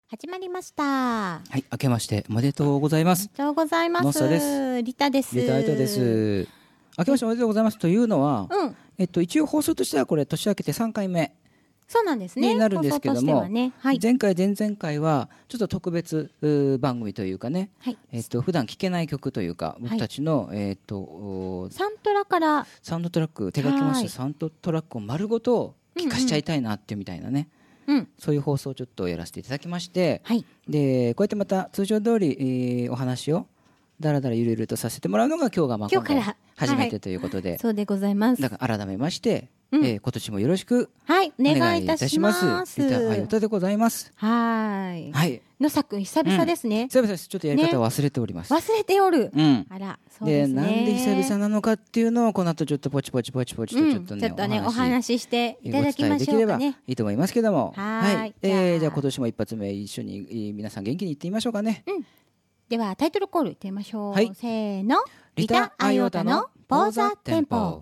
始まりました。 はい、明けましておめでとうございます。 おめでとうございます。 のっさです。 リタです。 リタです。明けましておめでとうございますというのは、一応放送としてはこれ年明けて3回目そうなんですね。 になるんですけども、 ね、はい、 前回前々回はちょっと特別番組というかね、 はい、 普段聴けない曲というか、僕たちの、 サントラからサウンドトラック手書きましたサウンドトラックを丸ごと聴かしちゃいたいなっていうみたいなね。そういう放送をちょっとやらせていただきまして、 はい、 でこうやってまた通常通り、お話をだらだらゆるゆるとさせてもらうのが今日が今回初めてということで、 そうでございます。 だから改めまして、今年もよろしくお願いいたします。リタ・アヨタでございます。 はい。野佐くん久々ですね。 久々です。ちょっとやり方を忘れております。 忘れておる。あら、そうですね。 で、なんで久々なのかっていうのをこの後ちょっとポチポチとちょっとね、 お話ししていただきましょうかね。 いいと思いますけども。 はい。 じゃあ今年も一発目一緒に皆さん元気にいってみましょうかね。 ではタイトルコールいってみましょう。 はい、 せーの。リタ・アヨタのポーザ・テンポ。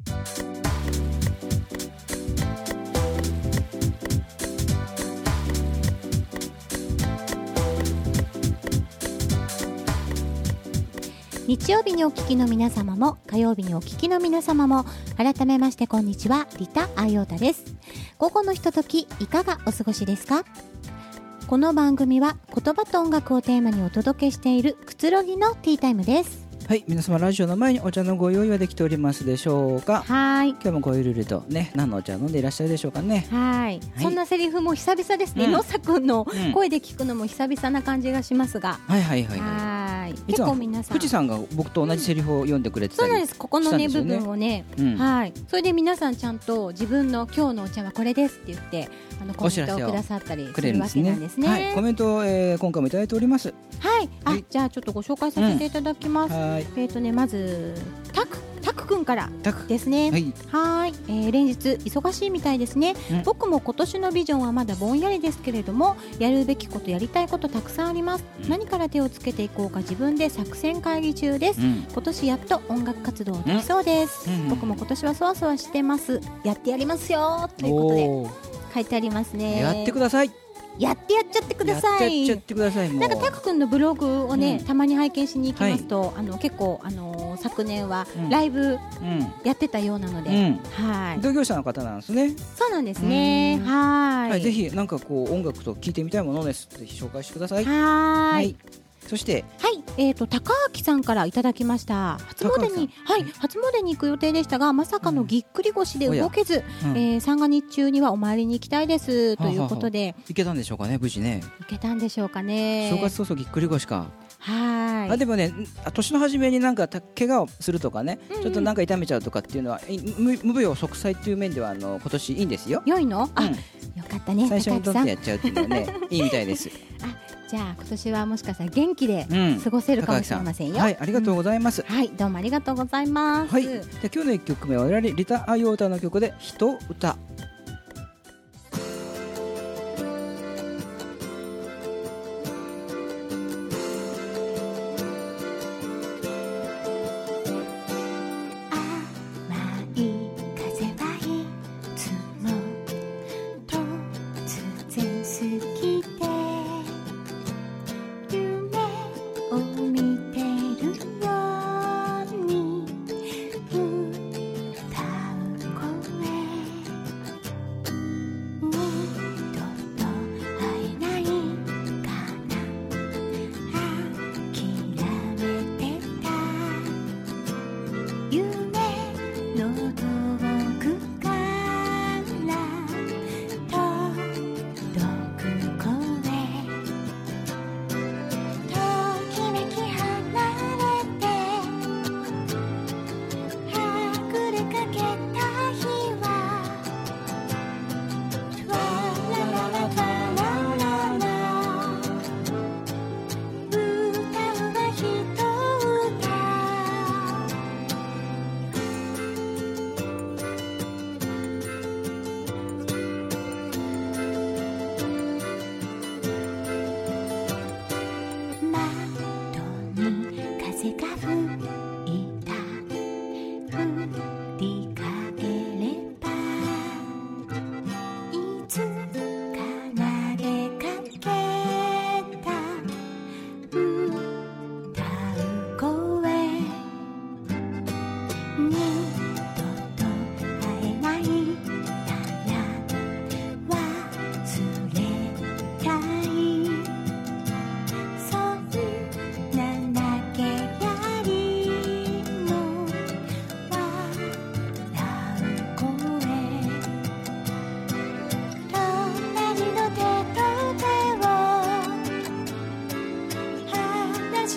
日曜日にお聞きの皆様も火曜日にお聞きの皆様も改めましてこんにちは、リタ・アヨタです。午後のひとときいかがお過ごしですか？この番組は言葉と音楽をテーマにお届けしているくつろぎのティータイムです。 はい、皆様ラジオの前にお茶のご用意はできておりますでしょうか？ はい。 今日もごゆるゆるとね、何のお茶飲んでいらっしゃるでしょうかね？ はい。そんなセリフも久々ですね。野佐くんの声で聞くのも久々な感じがしますが。結構皆さん。 富士山が僕と同じセリフを読んでくれてたり、 そうなんです。ここのね部分をね、はい。それで皆さんちゃんと自分の今日のお茶はこれですって言ってコメントをくださったりするわけなんですね。 はい。コメントを今回もいただいております。 はい。じゃあちょっとご紹介させていただきます。まずタクくんからですね。はい。連日忙しいみたいですね。僕も今年のビジョンはまだぼんやりですけれども、やるべきことやりたいことたくさんあります。何から手をつけていこうか自分で作戦会議中です。今年やっと音楽活動できそうです。僕も今年はそわそわしてます。やってやりますよということで書いてありますね。 やってください。 やっちゃってください。 やっちゃってください。 なんかタク君のブログをね、たまに拝見しに行きますと、結構昨年はライブやってたようなので、 同業者の方なんですね。 そうなんですね。はい。 ぜひなんかこう音楽と聴いてみたいものです。ぜひ紹介してください。 はい。 そして高明さんからいただきました。初詣に行く予定でしたが、まさかのぎっくり腰で動けず、三が日中にはお参りに行きたいですということで。 行けたんでしょうかね、無事ね。 行けたんでしょうかね。 正月早々ぎっくり腰か。 はい。 でもね、年の初めになんか怪我をするとかね、ちょっとなんか痛めちゃうとかっていうのは無病息災っていう面では今年いいんですよ。 良いの？よかったね。 最初にドンってやっちゃうっていうのはね、いいみたいです。 じゃあ今年はもしかしたら元気で過ごせるかもしれませんよ。 はい、ありがとうございます。 はい、どうもありがとうございます。 はい、で今日の1曲目は我々リタ・アヨータの曲で人歌。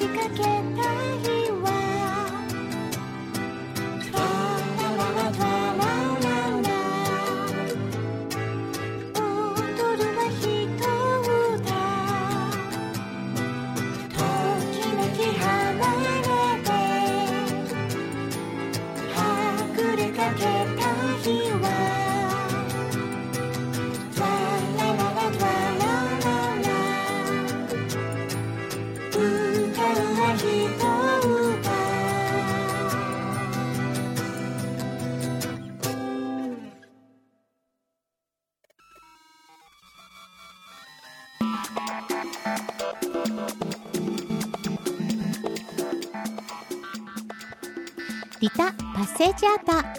しかけた日はトラララトラララ踊るは人だときめき離れてはぐれかけた日はリタ・パッセージアータ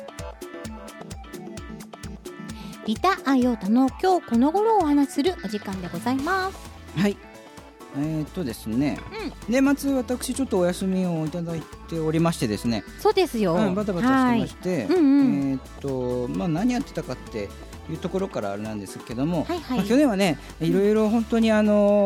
リタ・アイオータの今日この頃をお話しするお時間でございます。 はい、ですね、年末私ちょっとお休みをいただいておりましてですね。 そうですよ、 バタバタしてまして、何やってたかっていうところからあれなんですけども、去年はねいろいろ本当に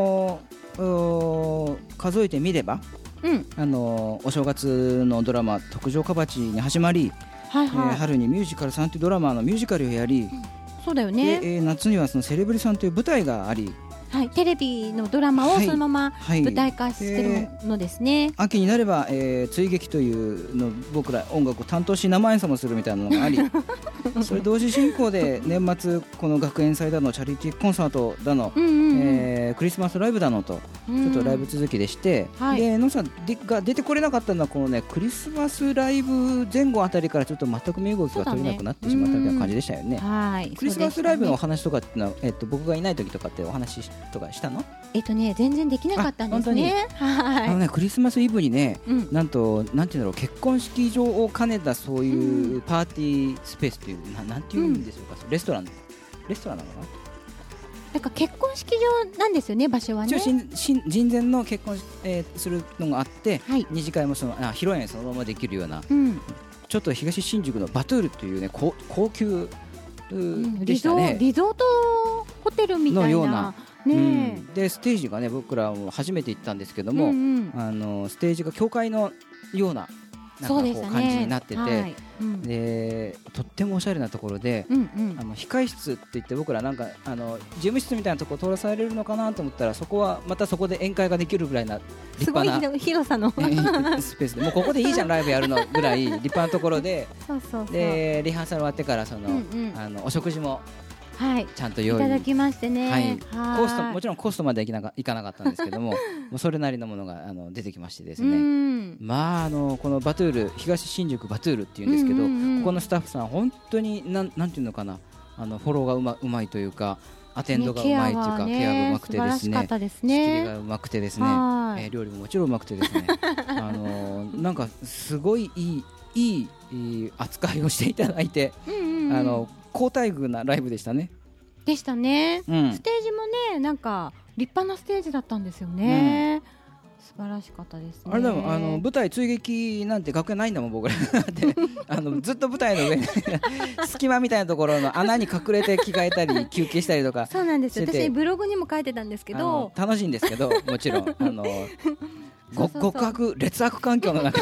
数えてみれば、お正月のドラマ「特上かばち」に始まり、春にミュージカルさんというドラマのミュージカルをやり、 そうだよね、 で夏にはそのセレブリさんという舞台があり、 テレビのドラマをそのまま舞台化してるのですね。 秋になれば、追撃というの僕ら音楽を担当し生演奏もするみたいなのがありそれ同時進行で年末この学園祭だのチャリティーコンサートだの、クリスマスライブだのとちょっとライブ続きでして、でのさんが出てこれなかったのはこのねクリスマスライブ前後あたりからちょっと全く身動きが取れなくなってしまったみたいな感じでしたよね。クリスマスライブのお話とかっていうのは、僕がいない時とかってお話とかしたの？ 全然できなかったんですね。 クリスマスイブにね、なんとなんていうんだろう、結婚式場を兼ねたそういうパーティースペースっていうなんていうんでしょうか、レストランなのかな。 なんか結婚式場なんですよね、場所はね。 人前の結婚、するのがあって、二次会もその披露宴そのままできるような、ちょっと東新宿のバトゥールというね高級でしたね。 リゾートホテルみたいなのような。でステージがね僕らも初めて行ったんですけども、ステージが教会のようななんかこう感じになってて、でとってもおしゃれなところで、控室って言って僕らなんか事務室みたいなところ通らされるのかなと思ったら、そこはまたそこで宴会ができるぐらいな立派なすごい広さのスペースで、もうここでいいじゃんライブやるのぐらい立派なところででリハーサル終わってからその、お食事もちゃんと用意いただきましてね、 もちろんコストまではいかなかったんですけどももうそれなりのものが出てきましてですね、このバトゥール東新宿バトゥールっていうんですけど、ここのスタッフさん本当になんていうのかな、フォローがうまいというかアテンドがうまいというか、ケアがうまくてですね、仕切りがうまくてですね、料理ももちろんうまくてですねなんかすごいいい扱いをしていただいて、好待遇なライブでしたね。 ステージもねなんか立派なステージだったんですよね。素晴らしかったですね。 あれでも舞台追撃なんて楽屋ないんだもん僕らってずっと舞台の上隙間みたいなところの穴に隠れて着替えたり休憩したりとかそうなんですよ。私ブログにも書いてたんですけど、 楽しいんですけどもちろん極悪劣悪環境の中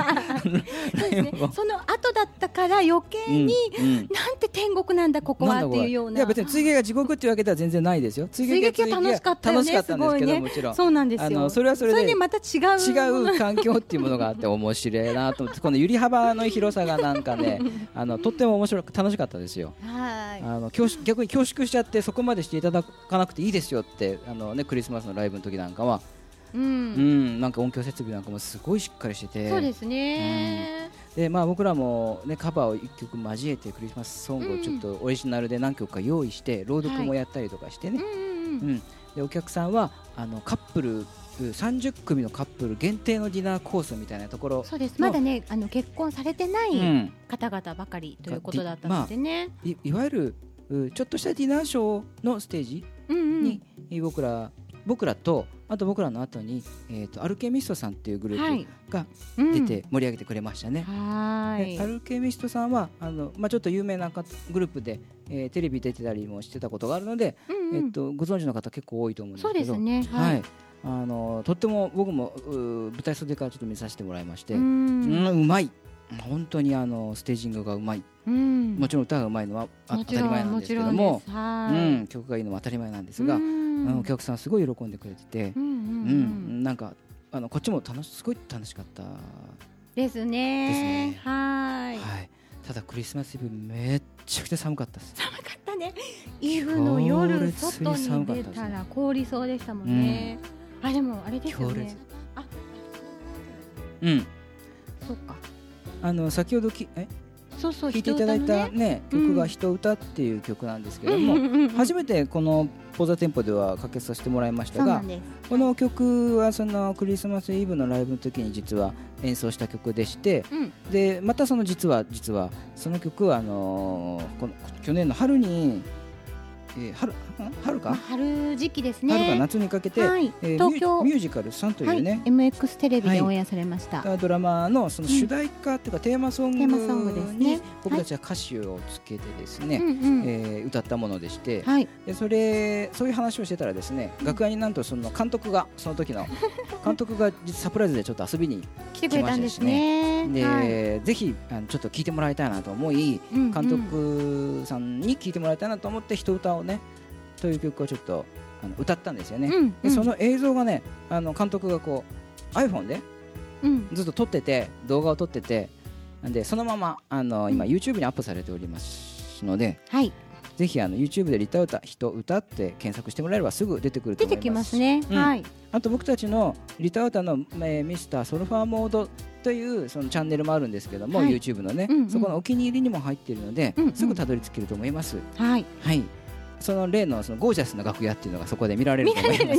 その後だったから余計に、なんて天国なんだここはっていうような。 いや別に追撃が地獄っていうわけでは全然ないですよ。 追撃は楽しかったよね。 楽しかったんですけど、もちろんそうなんですよ。 それはそれでまた違う環境っていうものがあって面白いなと思って、この揺り幅の広さがなんかねとっても楽しかったですよ。逆に恐縮しちゃって、そこまでしていただかなくていいですよってクリスマスのライブの時なんかはなんか音響設備なんかもすごいしっかりしてて、 そうですね。 で僕らもねカバーを1曲交えてクリスマスソングをちょっとオリジナルで何曲か用意して朗読もやったりとかしてね、でお客さんはカップル30組のカップル限定のディナーコースみたいなところ、 そうです。まだね結婚されてない方々ばかりということだったのでね、 いわゆるちょっとしたディナーショーのステージに僕らと、あと僕らの後にアルケミストさんっていうグループが出て盛り上げてくれましたね。アルケミストさんはちょっと有名なグループでテレビ出てたりもしてたことがあるので、ご存知の方結構多いと思うんですけど、 そうですね。 とっても僕も舞台袖からちょっと見させてもらいまして、うまい、本当にステージングがうまい、もちろん歌がうまいのは当たり前なんですけども、曲がいいのは当たり前なんですが、お客さんすごい喜んでくれてて、なんかこっちもすごい楽しかったですね。はい。 ただクリスマスイブめっちゃくちゃ寒かったです。 寒かったね。イブの夜外に出たら凍りそうでしたもんね。でもあれですよね。そっか。先ほど聴いていただいたね曲が人歌っていう曲なんですけども、初めてこのポーザテンポではかけさせてもらいましたが、この曲はそのクリスマスイブのライブの時に実は演奏した曲でして、でまたその実はその曲は去年の春に春時期ですね。 春から夏にかけて、東京ミュージカル3というね、 MX テレビでオンエアされました、 ドラマのその主題歌というかテーマソングに僕たちは歌詞をつけてですね、歌ったものでして、でそういう話をしてたらですね、楽屋になんとその監督がその時の監督がサプライズでちょっと遊びに来てくれたんですね。でぜひちょっと聴いてもらいたいなと思い、監督さんに聴いてもらいたいなと思って人歌をねという曲をちょっと歌ったんですよね。でその映像がね監督がこう iPhone でずっと撮ってて、動画を撮ってて、でそのまま今 YouTube にアップされておりますので、ぜひYouTube でリタ歌人歌って検索してもらえればすぐ出てくると思います。出てきますね。あと僕たちのリタ歌のミスターソルファーモードというそのチャンネルもあるんですけども、YouTube のね、そこのお気に入りにも入っているので、すぐたどり着けると思います。その例のそのゴージャスな楽屋っていうのがそこで見られると思います。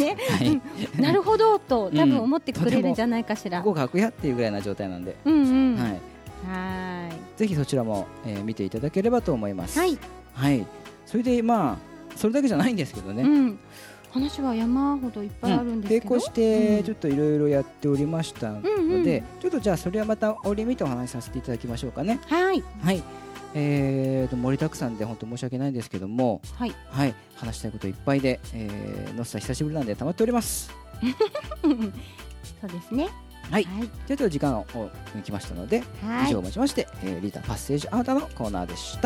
なるほどと多分思ってくれるんじゃないかしら。 ここ楽屋っていうぐらいな状態なんで、ぜひそちらも見ていただければと思います。それでそれだけじゃないんですけどね。 話は山ほどいっぱいあるんですけど、 並行してちょっといろいろやっておりましたので、ちょっとじゃあそれはまた折見てお話しさせていただきましょうかね。盛りだくさんで本当申し訳ないんですけども、話したいこといっぱいで、のっさ久しぶりなんで溜まっております。 そうですね。 ちょっと時間を抜きましたので、以上をもちまして、リーダーパッセージあなたのコーナーでした。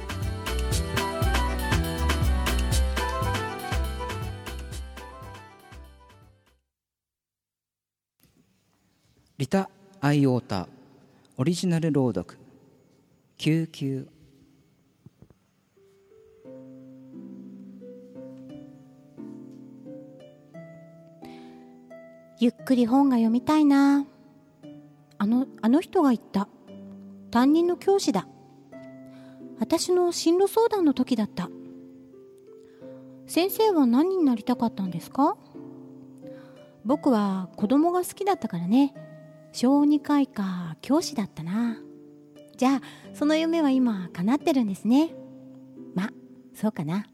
リタ・アイオータオリジナル朗読救急。 ゆっくり本が読みたいな。あの人が言った。担任の教師だ。私の進路相談の時だった。先生は何になりたかったんですか？僕は子供が好きだったからね。小児科医か教師だったな。じゃあその夢は今叶ってるんですね。そうかな。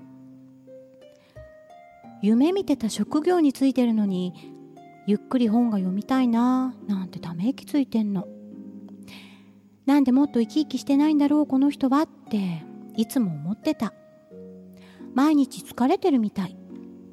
夢見てた職業についてるのに、ゆっくり本が読みたいななんてため息ついてんの。なんでもっと生き生きしてないんだろうこの人はっていつも思ってた。毎日疲れてるみたい。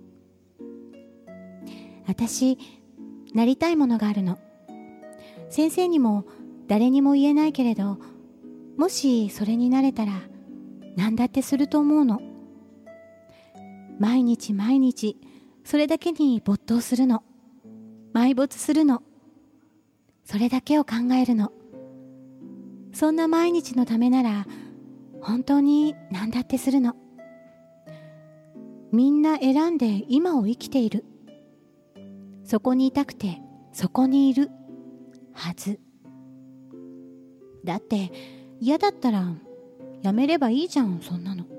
私なりたいものがあるの。先生にも誰にも言えないけれど、もしそれになれたら何だってすると思うの。毎日毎日それだけに没頭するの。埋没するの。それだけを考えるの。そんな毎日のためなら本当に何だってするの。みんな選んで今を生きている。そこにいたくてそこにいるはず。だって嫌だったらやめればいいじゃん、そんなの。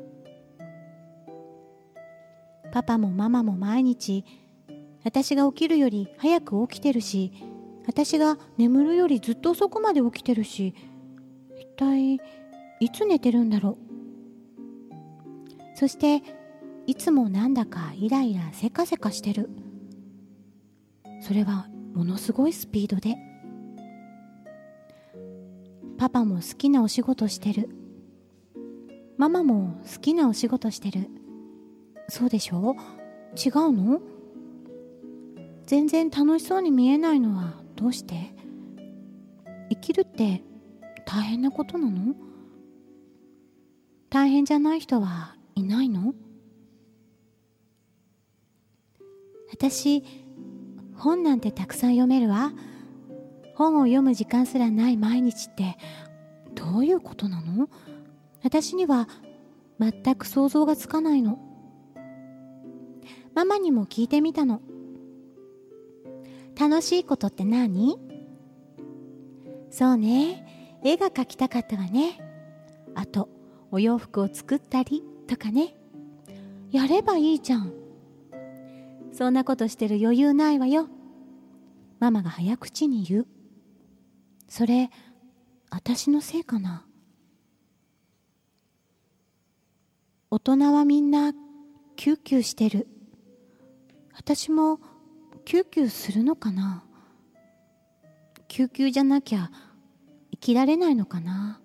パパもママも毎日私が起きるより早く起きてるし、私が眠るよりずっと遅くまで起きてるし、一体いつ寝てるんだろう。そしていつもなんだかイライラせかせかしてる。それはものすごいスピードで。パパも好きなお仕事してる。ママも好きなお仕事してる。そうでしょ？違うの？ 全然楽しそうに見えないのはどうして？生きるって大変なことなの？大変じゃない人はいないの？私、本なんてたくさん読めるわ。本を読む時間すらない毎日ってどういうことなの？私には全く想像がつかないの。ママにも聞いてみたの。楽しいことって何？そうね、絵が描きたかったわね。あとお洋服を作ったりとかね。やればいいじゃん。そんなことしてる余裕ないわよ。ママが早口に言う。それ、私のせいかな。大人はみんなキューキューしてる。私もキューキューするのかな。キューキューじゃなきゃ生きられないのかな。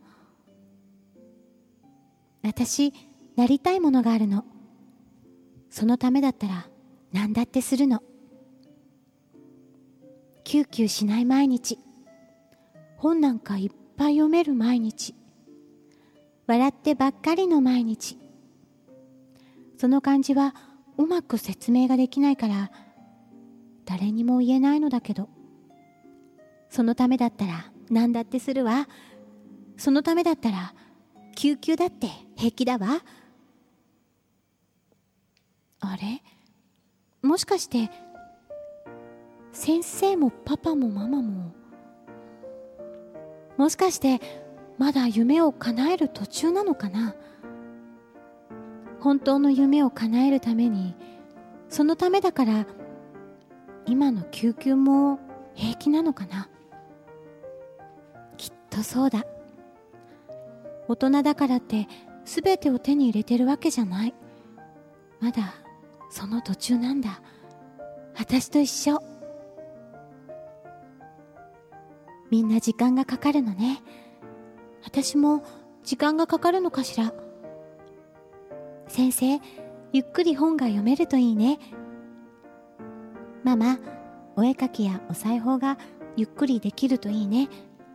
私、なりたいものがあるの。そのためだったら何だってするの。キューキューしない毎日。本なんかいっぱい読める毎日。笑ってばっかりの毎日。その感じはうまく説明ができないから誰にも言えないのだけど、そのためだったら何だってするわ。そのためだったらキューキューだって平気だわ。あれ？もしかして先生もパパもママも、もしかしてまだ夢を叶える途中なのかな。本当の夢を叶えるために、そのためだから今のキューキューも平気なのかな。きっとそうだ。大人だからって全てを手に入れてるわけじゃない。まだその途中なんだ。私と一緒。みんな時間がかかるのね。私も時間がかかるのかしら。先生、ゆっくり本が読めるといいね。ママ、お絵かきやお裁縫がゆっくりできるといいね。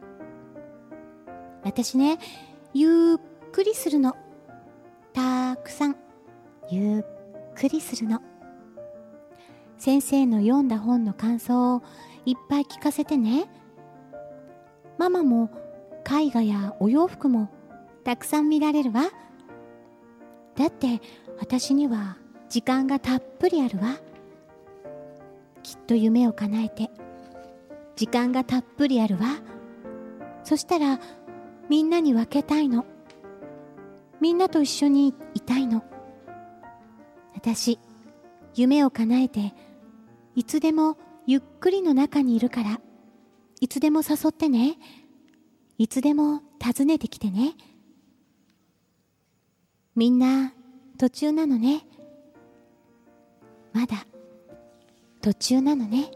私ね、ゆっくりするの。たくさんゆっくりするの。先生の読んだ本の感想をいっぱい聞かせてね。ママも絵画やお洋服もたくさん見られるわ。だって私には時間がたっぷりあるわ。きっと夢を叶えて時間がたっぷりあるわ。そしたらみんなに分けたいの。みんなと一緒にいたいの。私、夢を叶えていつでもゆっくりの中にいるから、いつでも誘ってね。いつでも訪ねてきてね。みんな途中なのね。まだ途中なのね。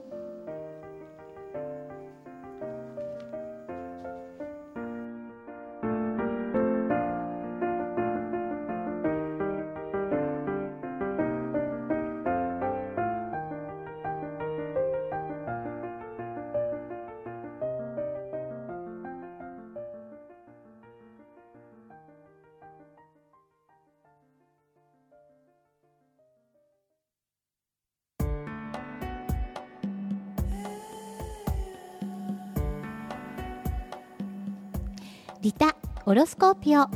リタ・オロスコーピオ。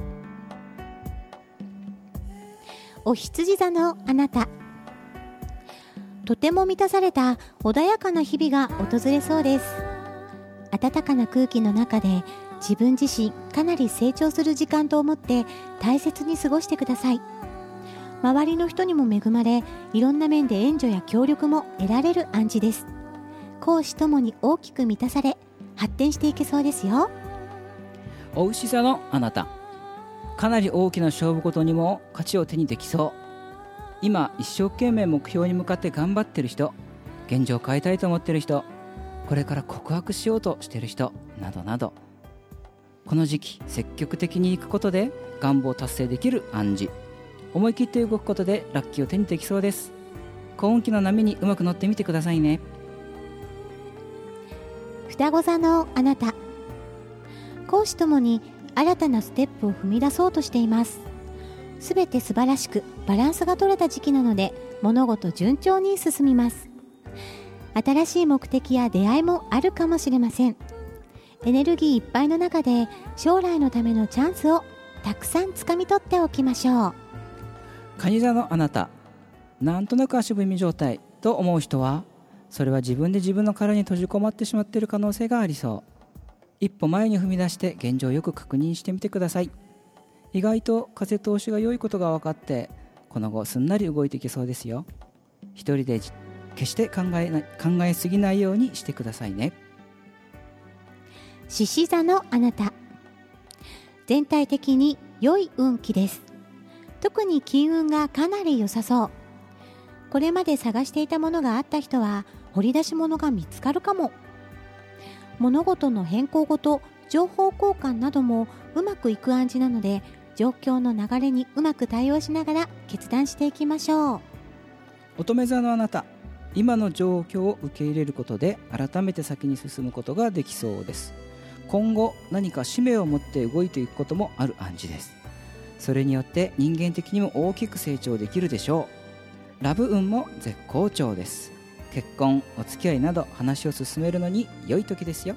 お羊座のあなた、とても満たされた穏やかな日々が訪れそうです。暖かな空気の中で自分自身かなり成長する時間と思って大切に過ごしてください。周りの人にも恵まれ、いろんな面で援助や協力も得られる暗示です。公私ともに大きく満たされ発展していけそうですよ。 お牛座のあなた、かなり大きな勝負事にも勝ちを手にできそう。今一生懸命目標に向かって頑張ってる人、現状を変えたいと思ってる人、これから告白しようとしてる人などなど、この時期積極的に行くことで願望を達成できる暗示。思い切って動くことでラッキーを手にできそうです。幸運期の波にうまく乗ってみてくださいね。 双子座のあなた、公私ともに新たなステップを踏み出そうとしています。すべて素晴らしくバランスが取れた時期なので、物事順調に進みます。新しい目的や出会いもあるかもしれません。エネルギーいっぱいの中で将来のためのチャンスをたくさんつかみ取っておきましょう。 蟹座のあなた、なんとなく足踏み状態と思う人は、それは自分で自分の殻に閉じこまってしまっている可能性がありそう。一歩前に踏み出して現状をよく確認してみてください。意外と風通しが良いことが分かって、この後すんなり動いていけそうですよ。一人で決して考えすぎないようにしてくださいね。 獅子座のあなた、全体的に良い運気です。特に金運がかなり良さそう。これまで探していたものがあった人は掘り出し物が見つかるかも。物事の変更ごと情報交換などもうまくいく暗示なので、状況の流れにうまく対応しながら決断していきましょう。 乙女座のあなた、今の状況を受け入れることで改めて先に進むことができそうです。今後何か使命を持って動いていくこともある暗示です。それによって人間的にも大きく成長できるでしょう。ラブ運も絶好調です。結婚、お付き合いなど話を進めるのに良い時ですよ。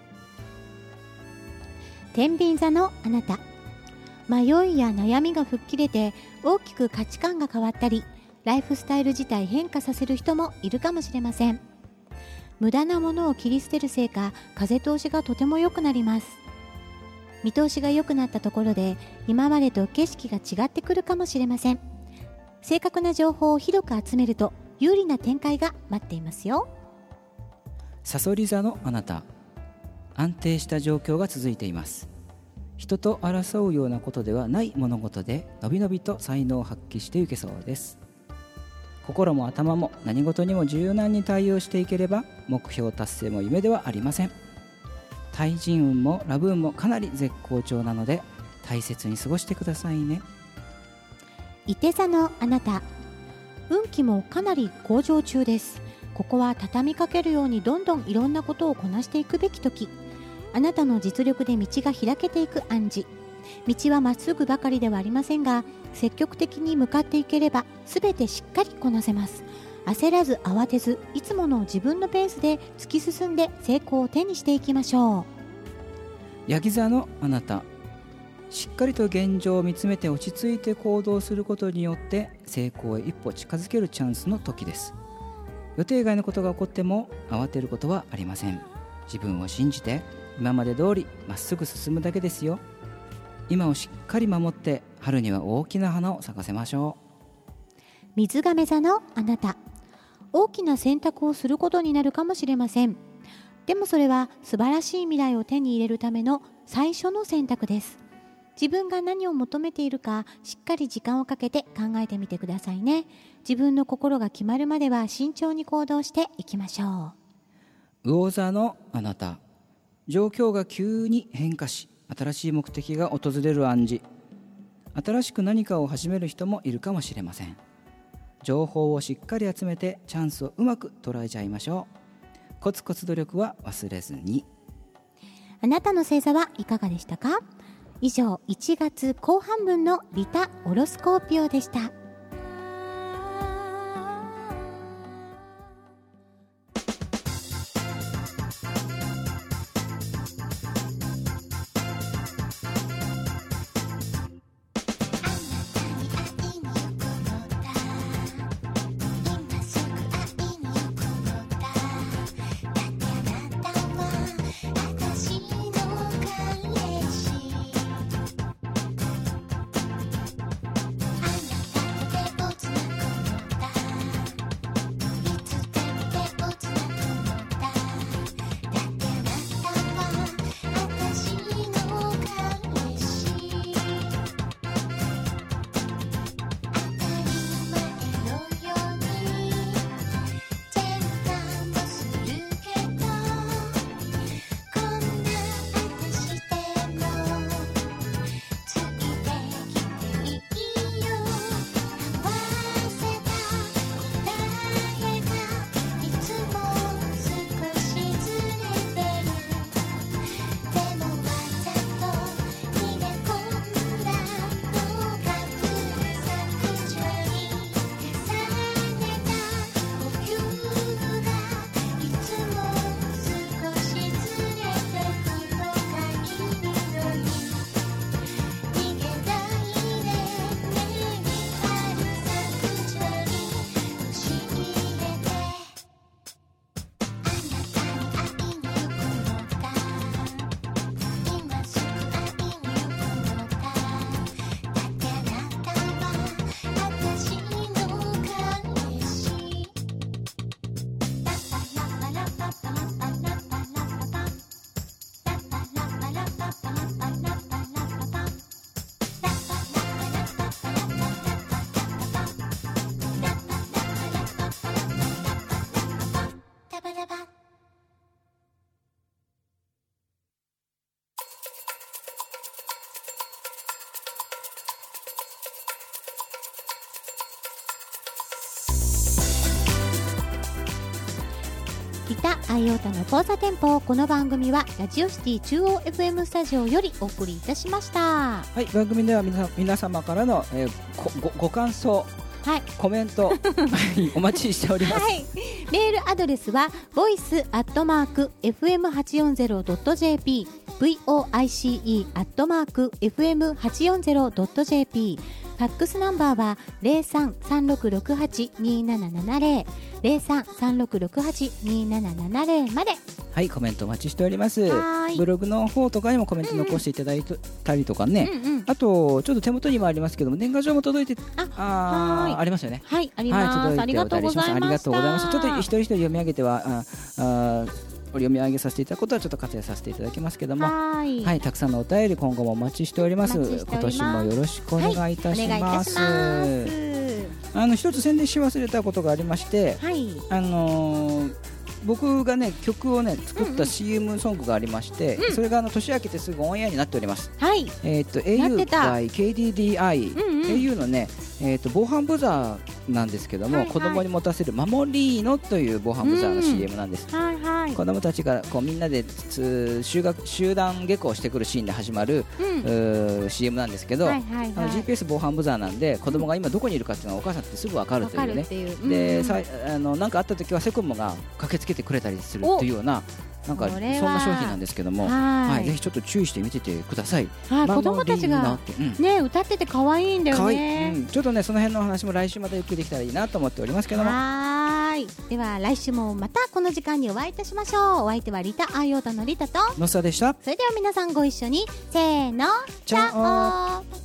天秤座のあなた、迷いや悩みが吹っ切れて大きく価値観が変わったり、ライフスタイル自体変化させる人もいるかもしれません。無駄なものを切り捨てるせいか、風通しがとても良くなります。見通しが良くなったところで、今までと景色が違ってくるかもしれません。正確な情報を広く集めると有利な展開が待っていますよ。 蠍座のあなた、安定した状況が続いています。人と争うようなことではない物事で、のびのびと才能を発揮していけそうです。心も頭も何事にも柔軟に対応していければ、目標達成も夢ではありません。対人運もラブ運もかなり絶好調なので、大切に過ごしてくださいね。 いて座のあなた、運気もかなり向上中です。ここは畳みかけるようにどんどんいろんなことをこなしていくべき時。あなたの実力で道が開けていく暗示。道はまっすぐばかりではありませんが、積極的に向かっていければ全てしっかりこなせます。焦らず慌てず、いつもの自分のペースで突き進んで成功を手にしていきましょう。 ヤギ座のあなた、しっかりと現状を見つめて落ち着いて行動することによって成功へ一歩近づけるチャンスの時です。予定外のことが起こっても慌てることはありません。自分を信じて今まで通りまっすぐ進むだけですよ。今をしっかり守って春には大きな花を咲かせましょう。 水亀座のあなた、大きな選択をすることになるかもしれません。でもそれは素晴らしい未来を手に入れるための最初の選択です。自分が何を求めているかしっかり時間をかけて考えてみてくださいね。自分の心が決まるまでは慎重に行動していきましょう。魚座のあなた、状況が急に変化し新しい目的が訪れる暗示。新しく何かを始める人もいるかもしれません。情報をしっかり集めてチャンスをうまく捉えちゃいましょう。コツコツ努力は忘れずに。 あなたの星座はいかがでしたか？以上、1月後半分のリタ・オロスコーピオでした。 リタ・アイオータの交差点舗。この番組はラジオシティ中央 FM スタジオよりお送りいたしました。 はい、番組では皆様からの、ご感想、はい、コメントお待ちしております、はい、 メールアドレスは voice@fm840.jp voice@fm840.jp。 ファックスナンバーは 03-3668-2770 03-3668-2770 まで。 はい、コメントお待ちしております。ブログの方とかにもコメント残していただいたりとかね、あとちょっと手元にもありますけども、年賀状も届いてありますよね。 はい、あります、はい、ありがとうございました。 ありがとうございました。ちょっと一人一人読み上げては読み上げさせていただくことはちょっと割愛させていただきますけども、はい、たくさんのお便り今後もお待ちしております。今年もよろしくお願いいたします。一つ宣伝し忘れたことがありまして、はい、僕がね曲をね作った CM ソングがありまして、それが年明けてすぐオンエアになっております。はい、au by KDDI、au のね防犯ブザーなんですけども、子供に持たせる守りのという防犯ブザーの CM なんです。子供たちがこうみんなで集団下校してくるシーンで始まる、CM なんですけど、GPS 防犯ブザーなんで子供が今どこにいるかっていうのがお母さんってすぐ分かるというね。で何かあった時はセコムが駆けつけてくれたりするっていうような、なんかそんな商品なんですけども、はい、ぜひちょっと注意して見ててください。 子供たちがね歌ってて可愛いんだよね。 ちょっとねその辺の話も来週またゆっくりできたらいいなと思っておりますけども。 はい、では来週もまたこの時間にお会いいたしましょう。お相手はリタ・アイオータのリタとノッサでした。 それでは皆さんご一緒にせーの、チャオ。